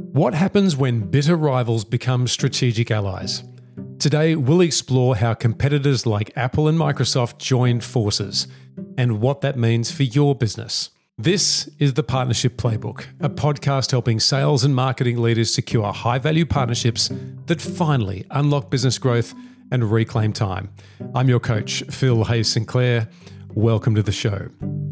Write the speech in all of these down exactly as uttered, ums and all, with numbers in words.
What happens when bitter rivals become strategic allies? Today, we'll explore how competitors like Apple and Microsoft joined forces and what that means for your business. This is the Partnership Playbook, a podcast helping sales and marketing leaders secure high-value partnerships that finally unlock business growth and reclaim time. I'm your coach, Phil Hayes Sinclair. Welcome to the show.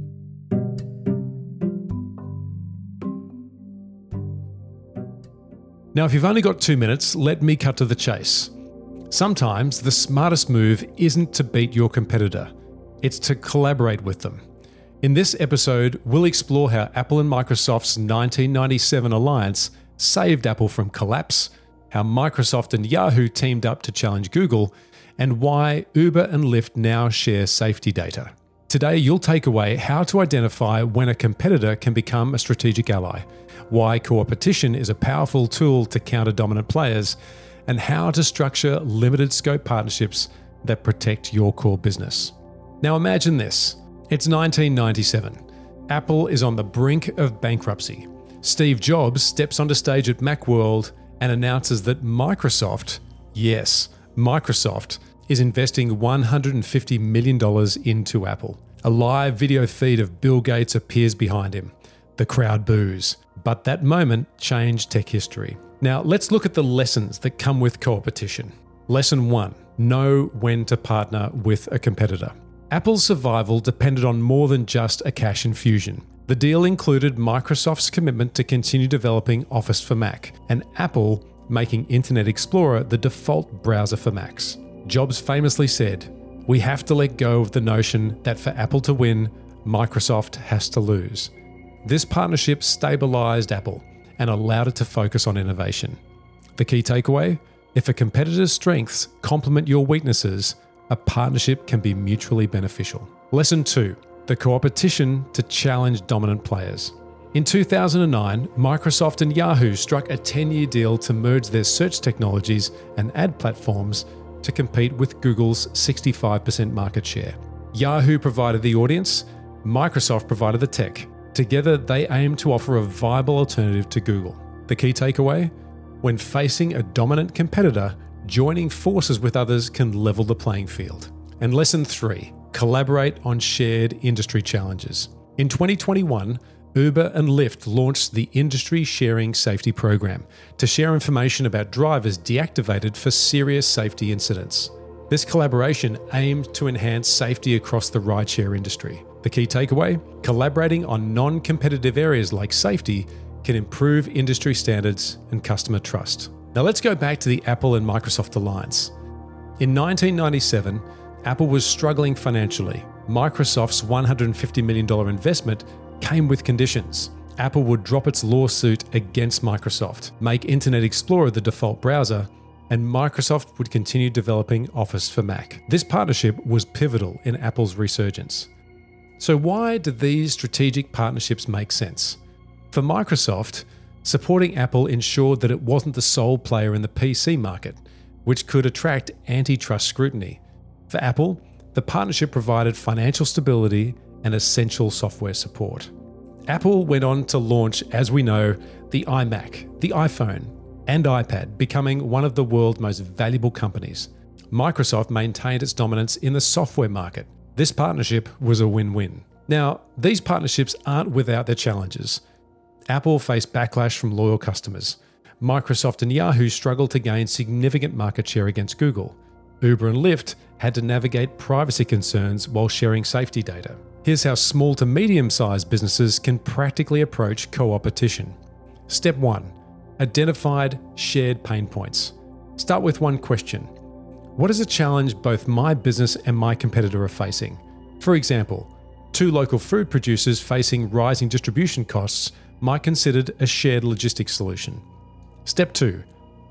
Now, if you've only got two minutes, let me cut to the chase. Sometimes the smartest move isn't to beat your competitor, it's to collaborate with them. In this episode, we'll explore how Apple and Microsoft's nineteen ninety-seven alliance saved Apple from collapse, how Microsoft and Yahoo teamed up to challenge Google, and why Uber and Lyft now share safety data. Today, you'll take away how to identify when a competitor can become a strategic ally, why co-opetition is a powerful tool to counter dominant players, and how to structure limited scope partnerships that protect your core business. Now imagine this. It's nineteen ninety-seven. Apple is on the brink of bankruptcy. Steve Jobs steps onto stage at Macworld and announces that Microsoft, yes, Microsoft, is investing one hundred fifty million dollars into Apple. A live video feed of Bill Gates appears behind him. The crowd boos. But that moment changed tech history. Now, let's look at the lessons that come with co-opetition. Lesson one, know when to partner with a competitor. Apple's survival depended on more than just a cash infusion. The deal included Microsoft's commitment to continue developing Office for Mac, and Apple making Internet Explorer the default browser for Macs. Jobs famously said, "We have to let go of the notion that for Apple to win, Microsoft has to lose." This partnership stabilized Apple and allowed it to focus on innovation. The key takeaway? If a competitor's strengths complement your weaknesses, a partnership can be mutually beneficial. Lesson two, the co-opetition to challenge dominant players. In two thousand nine, Microsoft and Yahoo struck a ten-year deal to merge their search technologies and ad platforms to compete with Google's sixty-five percent market share. Yahoo provided the audience, Microsoft provided the tech. Together, they aimed to offer a viable alternative to Google. The key takeaway? When facing a dominant competitor, joining forces with others can level the playing field. And lesson three, collaborate on shared industry challenges. In twenty twenty-one, Uber and Lyft launched the Industry Sharing Safety Program to share information about drivers deactivated for serious safety incidents. This collaboration aimed to enhance safety across the rideshare industry. The key takeaway? Collaborating on non-competitive areas like safety can improve industry standards and customer trust. Now let's go back to the Apple and Microsoft alliance. In nineteen ninety-seven, Apple was struggling financially. Microsoft's one hundred fifty million dollars investment came with conditions. Apple would drop its lawsuit against Microsoft, make Internet Explorer the default browser, and Microsoft would continue developing Office for Mac. This partnership was pivotal in Apple's resurgence. So why do these strategic partnerships make sense? For Microsoft, supporting Apple ensured that it wasn't the sole player in the P C market, which could attract antitrust scrutiny. For Apple, the partnership provided financial stability and essential software support. Apple went on to launch, as we know, the iMac, the iPhone, and iPad, becoming one of the world's most valuable companies. Microsoft maintained its dominance in the software market. This partnership was a win-win. Now, these partnerships aren't without their challenges. Apple faced backlash from loyal customers. Microsoft and Yahoo struggled to gain significant market share against Google. Uber and Lyft had to navigate privacy concerns while sharing safety data. Here's how small to medium-sized businesses can practically approach co-opetition. Step one, identified shared pain points. Start with one question. What is a challenge both my business and my competitor are facing? For example, two local food producers facing rising distribution costs might consider a shared logistics solution. Step two,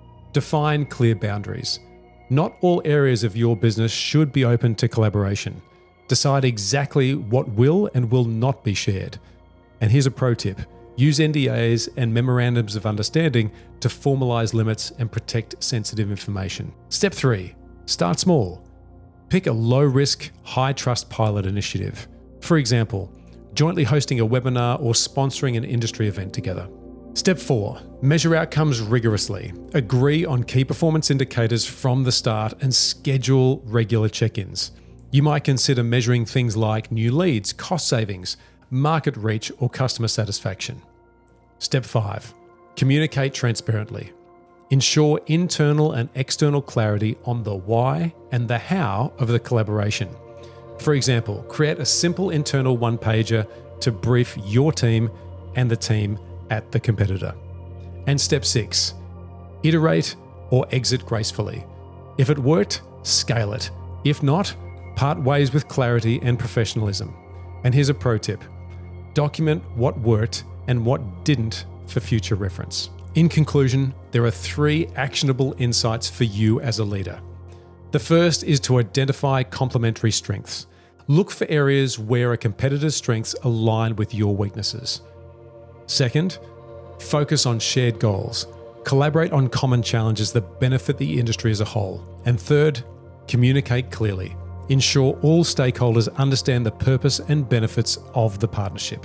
define clear boundaries. Not all areas of your business should be open to collaboration. Decide exactly what will and will not be shared. And here's a pro tip. Use N D As and memorandums of understanding to formalize limits and protect sensitive information. Step three, start small. Pick a low-risk, high-trust pilot initiative. For example, jointly hosting a webinar or sponsoring an industry event together. Step four, measure outcomes rigorously. Agree on key performance indicators from the start and schedule regular check-ins. You might consider measuring things like new leads, cost savings, market reach, or customer satisfaction. Step five, communicate transparently. Ensure internal and external clarity on the why and the how of the collaboration. For example, create a simple internal one-pager to brief your team and the team at the competitor. And step six, iterate or exit gracefully. If it worked, scale it. If not, part ways with clarity and professionalism. And here's a pro tip. Document what worked and what didn't for future reference. In conclusion, there are three actionable insights for you as a leader. The first is to identify complementary strengths. Look for areas where a competitor's strengths align with your weaknesses. Second, focus on shared goals. Collaborate on common challenges that benefit the industry as a whole. And third, communicate clearly. Ensure all stakeholders understand the purpose and benefits of the partnership.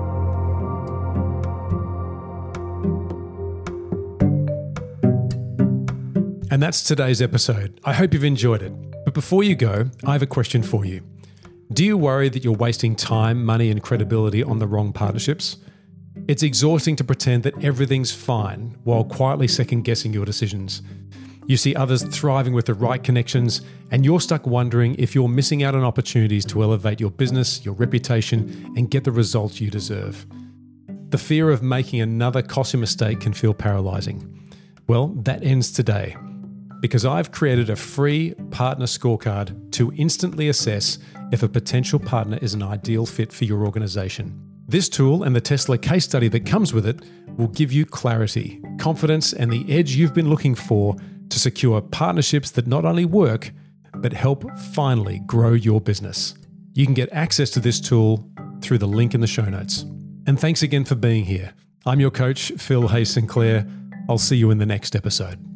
And that's today's episode. I hope you've enjoyed it. But before you go, I have a question for you. Do you worry that you're wasting time, money, and credibility on the wrong partnerships? It's exhausting to pretend that everything's fine while quietly second-guessing your decisions. You see others thriving with the right connections, and you're stuck wondering if you're missing out on opportunities to elevate your business, your reputation, and get the results you deserve. The fear of making another costly mistake can feel paralyzing. Well, that ends today, because I've created a free partner scorecard to instantly assess if a potential partner is an ideal fit for your organization. This tool and the Tesla case study that comes with it will give you clarity, confidence, and the edge you've been looking for to secure partnerships that not only work, but help finally grow your business. You can get access to this tool through the link in the show notes. And thanks again for being here. I'm your coach, Phil Hayes Sinclair. I'll see you in the next episode.